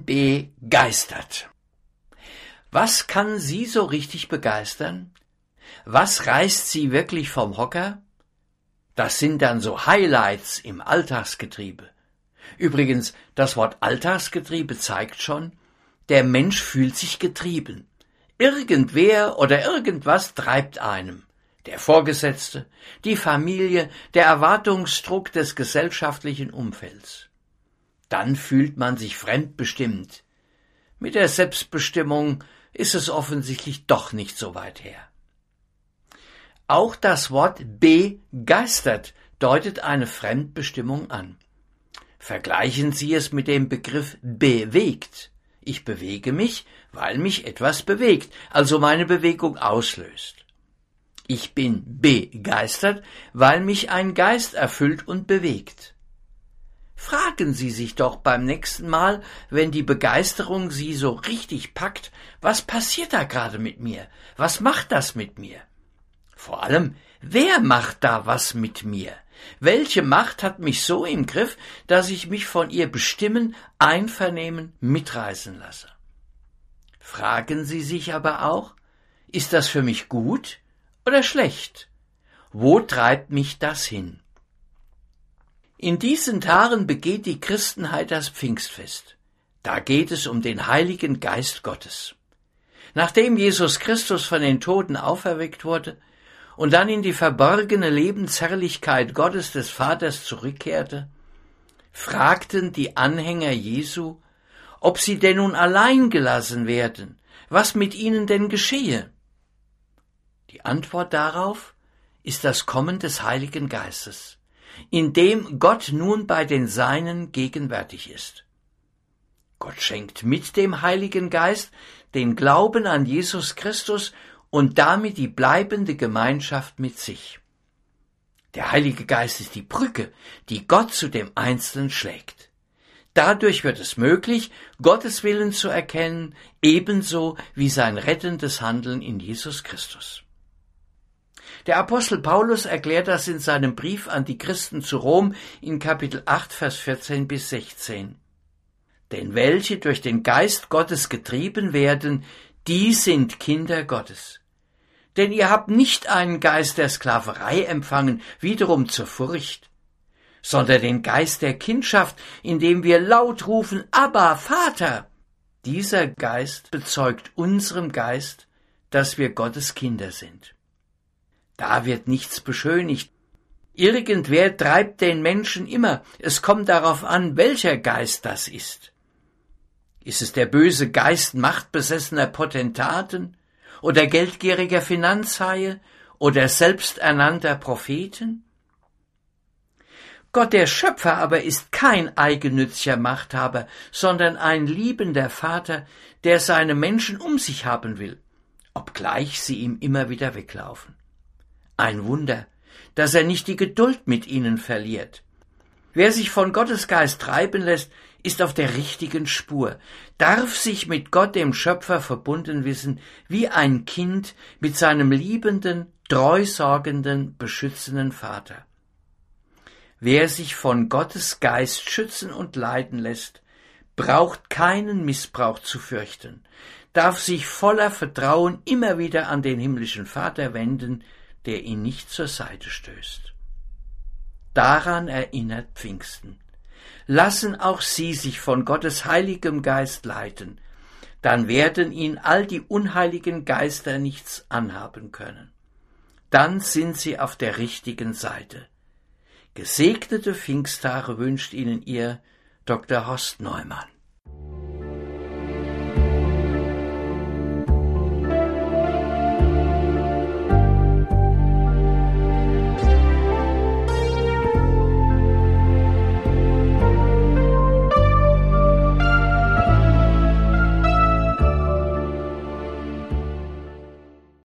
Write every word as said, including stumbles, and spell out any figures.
bin begeistert. Was kann Sie so richtig begeistern? Was reißt Sie wirklich vom Hocker? Das sind dann so Highlights im Alltagsgetriebe. Übrigens, das Wort Alltagsgetriebe zeigt schon, der Mensch fühlt sich getrieben. Irgendwer oder irgendwas treibt einem. Der Vorgesetzte, die Familie, der Erwartungsdruck des gesellschaftlichen Umfelds. Dann fühlt man sich fremdbestimmt. Mit der Selbstbestimmung ist es offensichtlich doch nicht so weit her. Auch das Wort begeistert deutet eine Fremdbestimmung an. Vergleichen Sie es mit dem Begriff bewegt. Ich bewege mich, weil mich etwas bewegt, also meine Bewegung auslöst. Ich bin begeistert, weil mich ein Geist erfüllt und bewegt. Fragen Sie sich doch beim nächsten Mal, wenn die Begeisterung Sie so richtig packt, was passiert da gerade mit mir? Was macht das mit mir? Vor allem, wer macht da was mit mir? Welche Macht hat mich so im Griff, dass ich mich von ihr bestimmen, einvernehmen, mitreißen lasse? Fragen Sie sich aber auch, ist das für mich gut oder schlecht? Wo treibt mich das hin? In diesen Tagen begeht die Christenheit das Pfingstfest. Da geht es um den Heiligen Geist Gottes. Nachdem Jesus Christus von den Toten auferweckt wurde und dann in die verborgene Lebensherrlichkeit Gottes des Vaters zurückkehrte, fragten die Anhänger Jesu, ob sie denn nun allein gelassen werden, was mit ihnen denn geschehe. Die Antwort darauf ist das Kommen des Heiligen Geistes, in dem Gott nun bei den Seinen gegenwärtig ist. Gott schenkt mit dem Heiligen Geist den Glauben an Jesus Christus und damit die bleibende Gemeinschaft mit sich. Der Heilige Geist ist die Brücke, die Gott zu dem Einzelnen schlägt. Dadurch wird es möglich, Gottes Willen zu erkennen, ebenso wie sein rettendes Handeln in Jesus Christus. Der Apostel Paulus erklärt das in seinem Brief an die Christen zu Rom in Kapitel acht, Vers vierzehn bis sechzehn. Denn welche durch den Geist Gottes getrieben werden, die sind Kinder Gottes. Denn ihr habt nicht einen Geist der Sklaverei empfangen, wiederum zur Furcht, sondern den Geist der Kindschaft, in dem wir laut rufen, Abba, Vater. Dieser Geist bezeugt unserem Geist, dass wir Gottes Kinder sind. Da wird nichts beschönigt. Irgendwer treibt den Menschen immer. Es kommt darauf an, welcher Geist das ist. Ist es der böse Geist machtbesessener Potentaten oder geldgieriger Finanzhaie oder selbsternannter Propheten? Gott der Schöpfer aber ist kein eigennütziger Machthaber, sondern ein liebender Vater, der seine Menschen um sich haben will, obgleich sie ihm immer wieder weglaufen. Ein Wunder, dass er nicht die Geduld mit ihnen verliert. Wer sich von Gottes Geist treiben lässt, ist auf der richtigen Spur, darf sich mit Gott dem Schöpfer verbunden wissen, wie ein Kind mit seinem liebenden, treusorgenden, beschützenden Vater. Wer sich von Gottes Geist schützen und leiten lässt, braucht keinen Missbrauch zu fürchten, darf sich voller Vertrauen immer wieder an den himmlischen Vater wenden, der ihn nicht zur Seite stößt. Daran erinnert Pfingsten. Lassen auch Sie sich von Gottes heiligem Geist leiten, dann werden ihn all die unheiligen Geister nichts anhaben können. Dann sind Sie auf der richtigen Seite. Gesegnete Pfingsttage wünscht Ihnen Ihr Doktor Horst Neumann.